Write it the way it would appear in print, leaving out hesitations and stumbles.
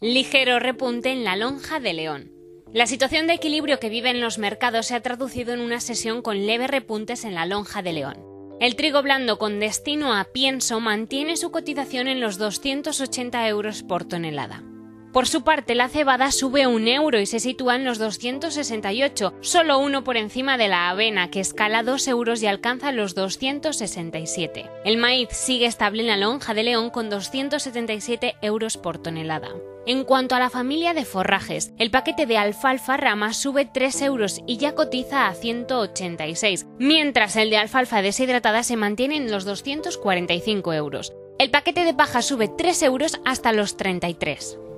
Ligero repunte en la lonja de León. La situación de equilibrio que viven los mercados se ha traducido en una sesión con leves repuntes en la lonja de León. El trigo blando con destino a pienso mantiene su cotización en los 280 euros por tonelada. Por su parte, la cebada sube 1 euro y se sitúa en los 268, solo uno por encima de la avena, que escala 2 euros y alcanza los 267. El maíz sigue estable en la lonja de León con 277 euros por tonelada. En cuanto a la familia de forrajes, el paquete de alfalfa rama sube 3 euros y ya cotiza a 186, mientras el de alfalfa deshidratada se mantiene en los 245 euros. El paquete de paja sube 3 euros hasta los 33.